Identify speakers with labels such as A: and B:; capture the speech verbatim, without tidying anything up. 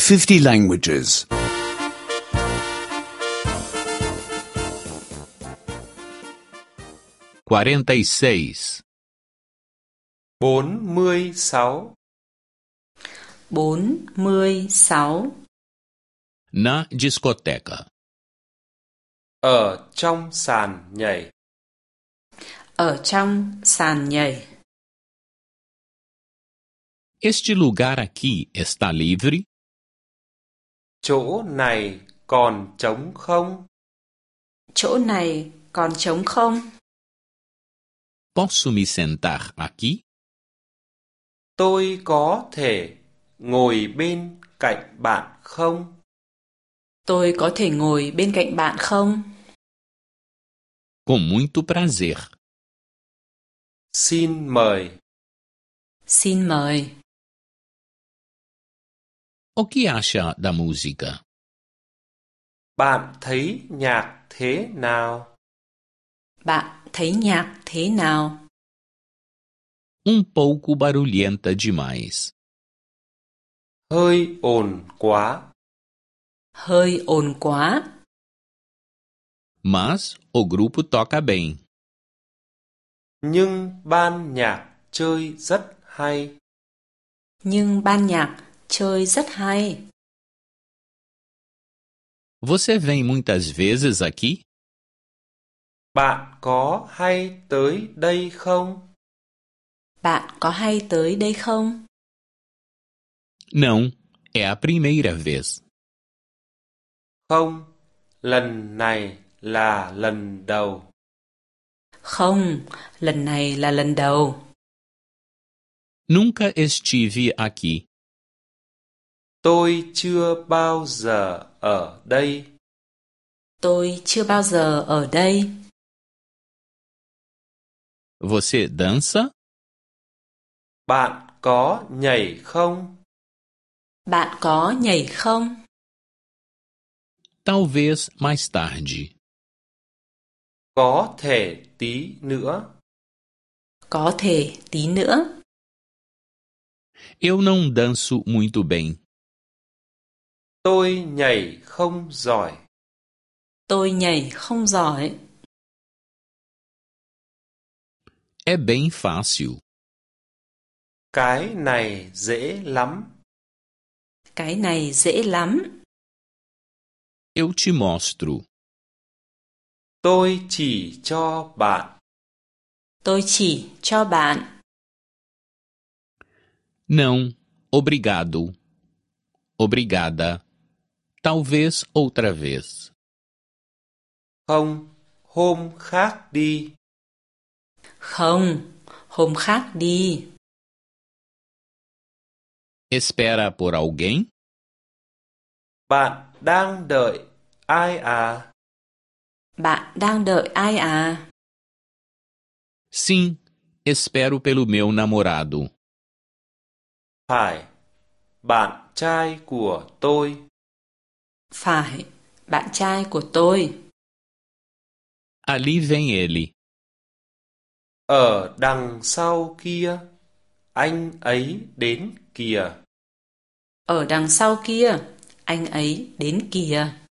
A: fifty languages.
B: quarenta e seis.
C: bốn mươi sáu.
D: bốn mươi sáu.
B: Na discoteca.
C: Ở trong sàn nhảy.
D: Ở trong sàn nhảy.
B: Este lugar aqui está livre?
C: Chỗ này còn trống không?
D: Chỗ này còn trống không?
B: Posso me sentar aqui?
C: Tôi có thể ngồi bên cạnh bạn không?
D: Tôi có thể ngồi bên cạnh bạn không?
B: Com muito prazer.
C: Xin mời.
D: Xin mời.
B: O que acha da música?
C: Bạn thấy nhạc thế nào?
D: Bạn thấy nhạc thế nào?
B: Um pouco barulhenta demais.
C: Hơi ồn quá.
D: Hơi ồn quá.
B: Mas o grupo toca bem.
C: Nhưng ban nhạc chơi rất hay.
D: Nhưng ban nhạc chơi rất hay.
B: Você vem muitas vezes aqui?
C: Bạn có hay tới đây không?
D: Bạn có hay tới đây không?
B: Não, é a primeira vez.
C: Không, lần này là lần đầu.
D: Không, lần này là lần đầu.
B: Nunca estive aqui.
C: Tôi chưa bao giờ ở đây.
D: Tôi chưa bao giờ ở đây.
B: Você dança?
C: Bạn có nhảy không?
D: Bạn có nhảy không?
B: Talvez mais tarde.
C: Có thể tí nữa.
D: Có thể tí nữa.
B: Eu não danço muito bem.
C: Tôi nhảy không giỏi.
D: Tôi nhảy không giỏi.
B: É bem fácil.
C: Cái này dễ lắm.
D: Cái này dễ lắm.
B: Eu te mostro.
C: Tôi chỉ cho bạn.
D: Tôi chỉ cho bạn.
B: Não, obrigado. Obrigada. Talvez outra vez.
C: Không, hôm khác đi.
D: Không, hôm khác đi.
B: Espera por alguém?
C: Bạn đang đợi ai à?
D: Bạn đang đợi ai à?
B: Sim, espero pelo meu namorado.
C: Phải, bạn trai của tôi.
D: Phải, bạn trai của tôi.
B: Ali vem ele.
C: Ở đằng sau kia, anh ấy đến kìa.
D: Ở đằng sau kia, anh ấy đến kìa.